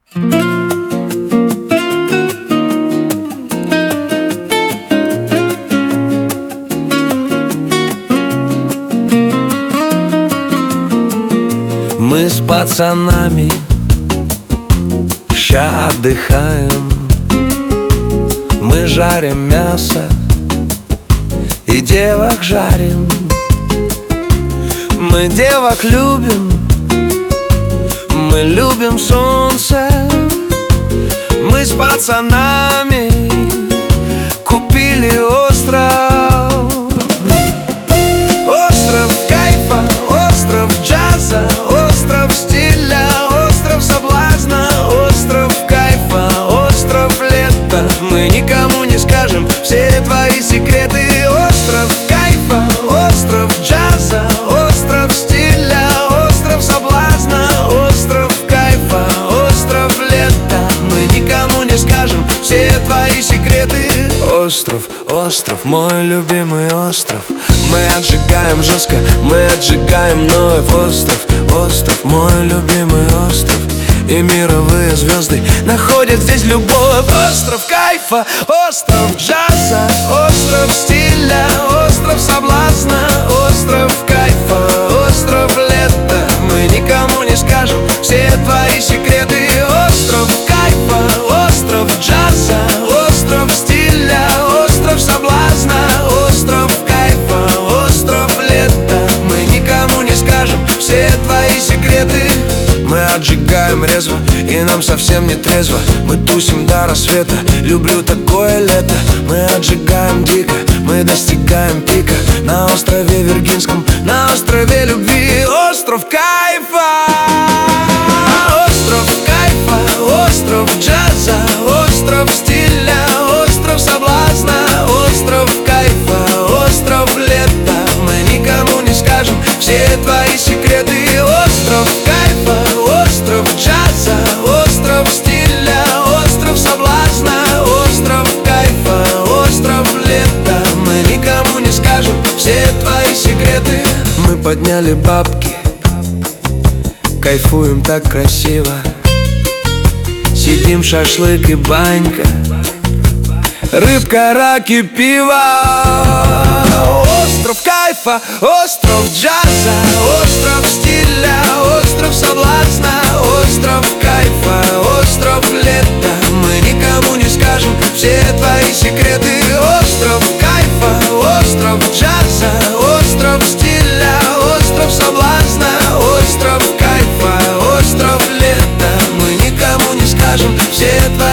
Мы с пацанами ща отдыхаем. Мы жарим мясо и девок жарим. Мы девок любим, мы любим солнце. Мы с пацанами купили остров. Остров кайфа, остров джаза, остров стиля, остров соблазна, остров кайфа, остров лета. Мы никому не скажем все твои секреты. Остров кайфа, остров джаза, остров стиля, остров соблазна, остров кайфа, остров лета. Мы никому не скажем все твои секреты. Остров, остров, мой любимый остров. Мы отжигаем жестко, мы отжигаем вновь. Остров, остров, мой любимый остров. И мировые звезды находят здесь любовь. Остров кайфа, остров джаза, остров стиля, остров соблазна, остров кайфа, остров лета. Мы никому не скажем все твои секреты. Остров кайфа, остров джаза, остров стиля, остров соблазна, остров кайфа, остров лета. Мы никому не скажем все твои секреты. Мы отжигаем резво, и нам совсем не трезво. Мы тусим до рассвета, люблю такое лето. Мы отжигаем дико, мы достигаем пика. На острове Виргинском, на острове любви. Остров кайфа, остров кайфа, остров джаза, остров стиля, остров соблазна, остров кайфа, остров лета. Мы никому не скажем все твои секреты. Остров кайфа, остров джаза, остров стиля, остров соблазна, остров кайфа, остров лета. Мы никому не скажем все твои секреты. Мы подняли бабки, кайфуем так красиво. Сидим, шашлык и банька, рыбка, раки, пиво. Остров кайфа, остров джаза, остров стиля, остров соблазна, остров кайфа, остров лета. Мы никому не скажем все твои секреты. Остров кайфа, остров джаза, остров стиля, остров соблазна, остров кайфа, остров лета. Мы никому не скажем все твои секреты.